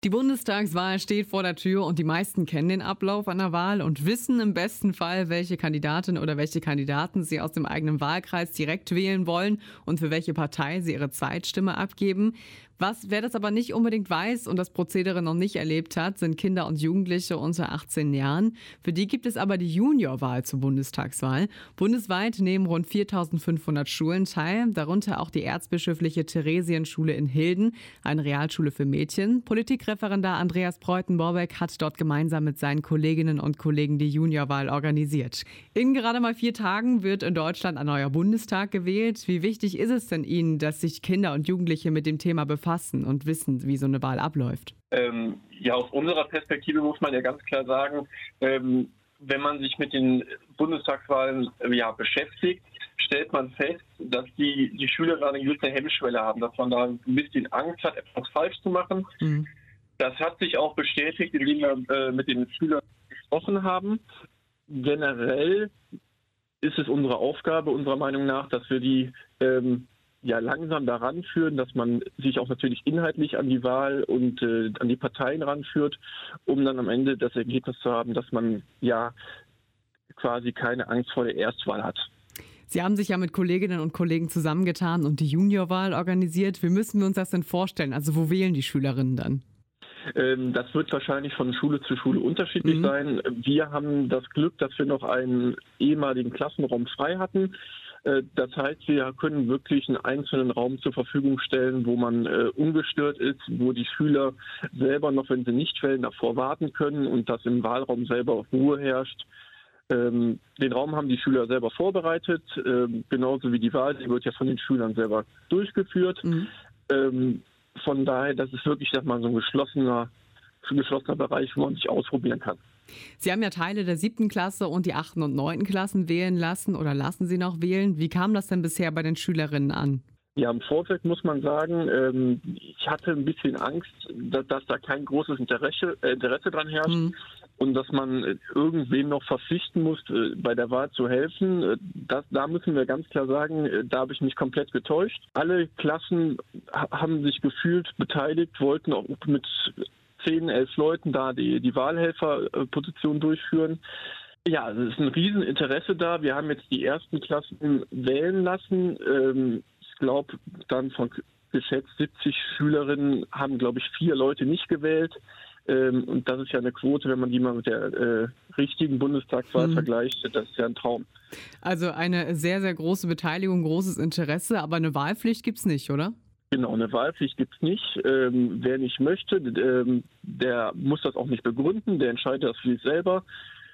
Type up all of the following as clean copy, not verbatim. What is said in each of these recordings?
Die Bundestagswahl steht vor der Tür und die meisten kennen den Ablauf einer Wahl und wissen im besten Fall, welche Kandidatin oder welche Kandidaten sie aus dem eigenen Wahlkreis direkt wählen wollen und für welche Partei sie ihre Zweitstimme abgeben. Wer das aber nicht unbedingt weiß und das Prozedere noch nicht erlebt hat, sind Kinder und Jugendliche unter 18 Jahren. Für die gibt es aber die Juniorwahl zur Bundestagswahl. Bundesweit nehmen rund 4.500 Schulen teil, darunter auch die erzbischöfliche Theresienschule in Hilden, eine Realschule für Mädchen. Politikreferendar Andreas Preuten-Borbeck hat dort gemeinsam mit seinen Kolleginnen und Kollegen die Juniorwahl organisiert. In gerade mal 4 Tagen wird in Deutschland ein neuer Bundestag gewählt. Wie wichtig ist es denn Ihnen, dass sich Kinder und Jugendliche mit dem Thema befassen und wissen, wie so eine Wahl abläuft? Aus unserer Perspektive muss man ja ganz klar sagen, wenn man sich mit den Bundestagswahlen beschäftigt, stellt man fest, dass die Schüler eine gewisse Hemmschwelle haben, dass man da ein bisschen Angst hat, etwas falsch zu machen. Mhm. Das hat sich auch bestätigt, indem wir mit den Schülern gesprochen haben. Generell ist es unsere Aufgabe, unserer Meinung nach, dass wir die langsam daran führen, dass man sich auch natürlich inhaltlich an die Wahl und an die Parteien ranführt, um dann am Ende das Ergebnis zu haben, dass man quasi keine Angst vor der Erstwahl hat. Sie haben sich ja mit Kolleginnen und Kollegen zusammengetan und die Juniorwahl organisiert. Wie müssen wir uns das denn vorstellen? Also wo wählen die Schülerinnen dann? Das wird wahrscheinlich von Schule zu Schule unterschiedlich sein. Wir haben das Glück, dass wir noch einen ehemaligen Klassenraum frei hatten. Das heißt, wir können wirklich einen einzelnen Raum zur Verfügung stellen, wo man ungestört ist, wo die Schüler selber noch, wenn sie nicht wählen, davor warten können und dass im Wahlraum selber Ruhe herrscht. Den Raum haben die Schüler selber vorbereitet, genauso wie die Wahl, die wird ja von den Schülern selber durchgeführt. Von daher, das ist wirklich so ein geschlossener Bereich, wo man sich ausprobieren kann. Sie haben ja Teile der 7. Klasse und die 8. und 9. Klassen wählen lassen oder lassen sie noch wählen. Wie kam das denn bisher bei den Schülerinnen an? Ja, im Vorfeld muss man sagen, ich hatte ein bisschen Angst, dass da kein großes Interesse dran herrscht und dass man irgendwen noch verpflichten muss, bei der Wahl zu helfen. Da müssen wir ganz klar sagen, da habe ich mich komplett getäuscht. Alle Klassen haben sich gefühlt beteiligt, wollten auch mit 10, 11 Leuten da die Wahlhelferposition durchführen. Ja, also es ist ein Rieseninteresse da. Wir haben jetzt die ersten Klassen wählen lassen. Ich glaube, dann von geschätzt 70 Schülerinnen haben, glaube ich, 4 Leute nicht gewählt. Und das ist ja eine Quote, wenn man die mal mit der richtigen Bundestagswahl vergleicht. Das ist ja ein Traum. Also eine sehr, sehr große Beteiligung, großes Interesse, aber eine Wahlpflicht gibt's nicht, oder? Genau, eine Wahlpflicht gibt es nicht. Wer nicht möchte, der muss das auch nicht begründen, der entscheidet das für sich selber.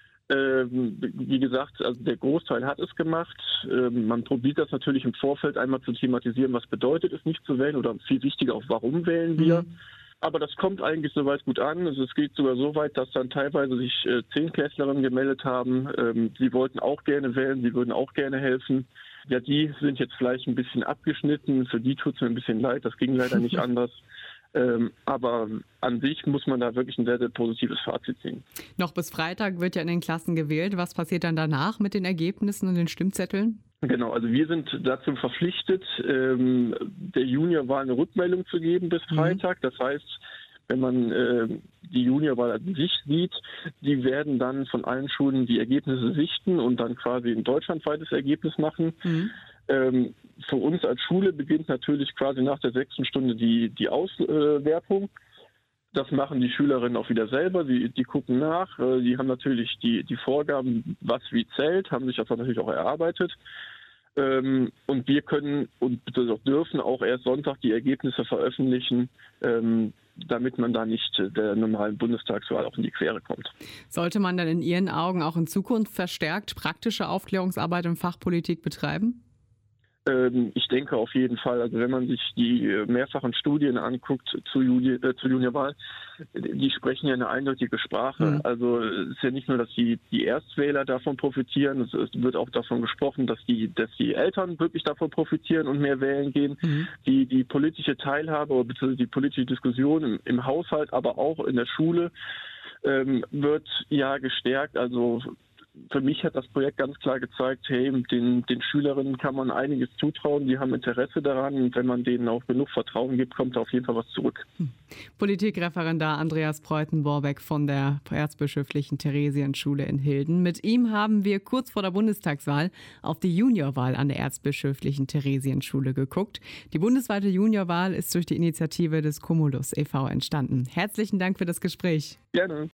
Wie gesagt, also der Großteil hat es gemacht. Man probiert das natürlich im Vorfeld einmal zu thematisieren, was bedeutet es nicht zu wählen oder viel wichtiger auch, warum wählen wir. Aber das kommt eigentlich soweit gut an. Also es geht sogar so weit, dass dann teilweise sich 10-Klässlerinnen gemeldet haben. Sie wollten auch gerne wählen, sie würden auch gerne helfen. Ja, die sind jetzt vielleicht ein bisschen abgeschnitten. Für die tut es mir ein bisschen leid. Das ging leider nicht anders. Aber an sich muss man da wirklich ein sehr, sehr positives Fazit ziehen. Noch bis Freitag wird ja in den Klassen gewählt. Was passiert dann danach mit den Ergebnissen und den Stimmzetteln? Genau, also wir sind dazu verpflichtet, der Juniorwahl eine Rückmeldung zu geben bis Freitag. Das heißt, wenn man die Juniorwahl an sich sieht, die werden dann von allen Schulen die Ergebnisse sichten und dann quasi ein deutschlandweites Ergebnis machen. Für uns als Schule beginnt natürlich quasi nach der 6. Stunde die Auswertung. Das machen die Schülerinnen auch wieder selber. Die gucken nach. Die haben natürlich die Vorgaben, was wie zählt, haben sich das natürlich auch erarbeitet. Und wir können und dürfen auch erst Sonntag die Ergebnisse veröffentlichen, damit man da nicht der normalen Bundestagswahl auch in die Quere kommt. Sollte man dann in Ihren Augen auch in Zukunft verstärkt praktische Aufklärungsarbeit im Fach Politik betreiben? Ich denke auf jeden Fall. Also wenn man sich die mehrfachen Studien anguckt zur Juniorwahl, die sprechen ja eine eindeutige Sprache. Also es ist ja nicht nur, dass die Erstwähler davon profitieren, es wird auch davon gesprochen, dass die Eltern wirklich davon profitieren und mehr wählen gehen. Die politische Teilhabe bzw. die politische Diskussion im Haushalt, aber auch in der Schule wird ja gestärkt. Also für mich hat das Projekt ganz klar gezeigt, hey, den Schülerinnen kann man einiges zutrauen, die haben Interesse daran und wenn man denen auch genug Vertrauen gibt, kommt da auf jeden Fall was zurück. Politikreferendar Andreas Preutenborbeck von der Erzbischöflichen Theresienschule in Hilden. Mit ihm haben wir kurz vor der Bundestagswahl auf die Juniorwahl an der Erzbischöflichen Theresienschule geguckt. Die bundesweite Juniorwahl ist durch die Initiative des Cumulus e.V. entstanden. Herzlichen Dank für das Gespräch. Gerne.